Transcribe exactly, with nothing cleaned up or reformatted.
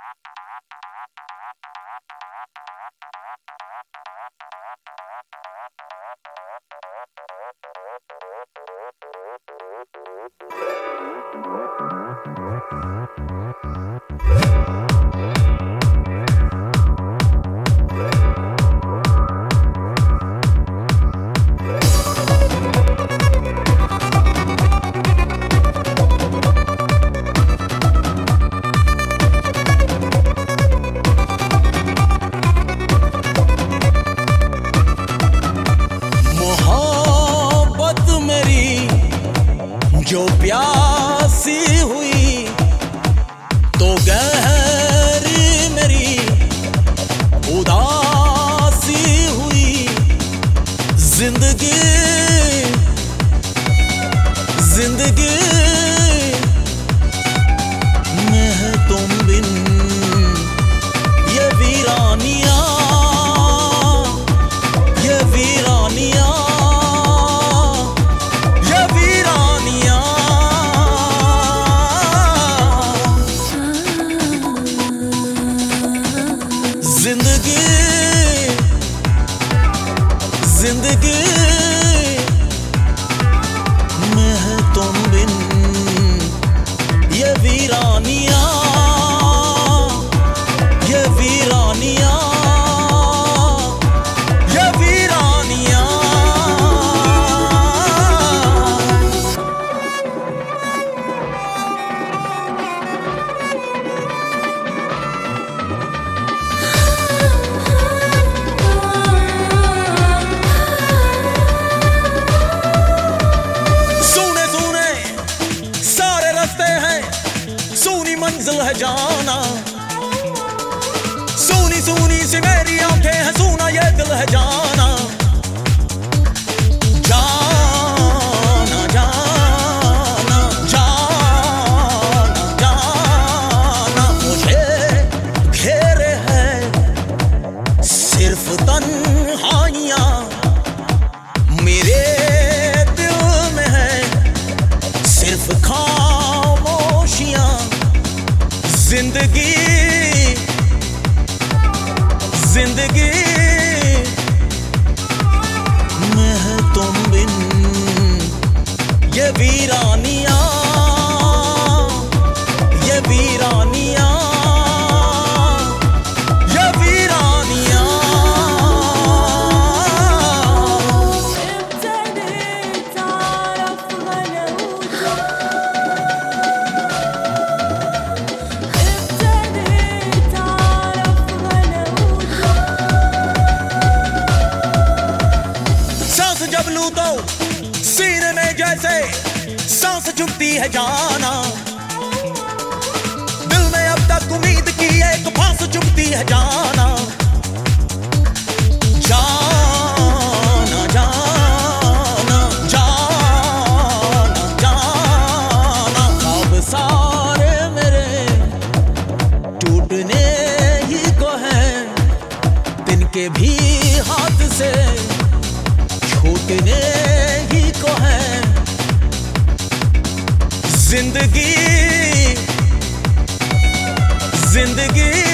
जो प्यासी हुई तो गहरी मेरी उदासी हुई। जिंदगी जिंदगी मैं है तुम बिन ये वीरानिया ये वीरानिया जिंदगी जिंदगी मैं है तुम बिन ये वीरानिया ये वीरानिया ये वीरानिया। सूनी मंजिल है जाना, सूनी सूनी सी मेरी आंखें हैं, सूना ये दिल है जाना। जाना जाना जाना जाना मुझे घेरे है सिर्फ तन्हाइयां, मेरे दिल में है सिर्फ खामोशियां। जिंदगी जिंदगी मैं है तुम बिन ये वीरानिया ये वीरानिया ये वीरानिया। जब लूं तो सीने में जैसे सांस चुभती है जाना, दिल में अब तक उम्मीद की एक फांस चुभती है जाना। जाना जाना जाना जाना अब सारे मेरे टूटने ही को हैं, तिनके भी हाथ से छूटने ही को है। जिंदगी जिंदगी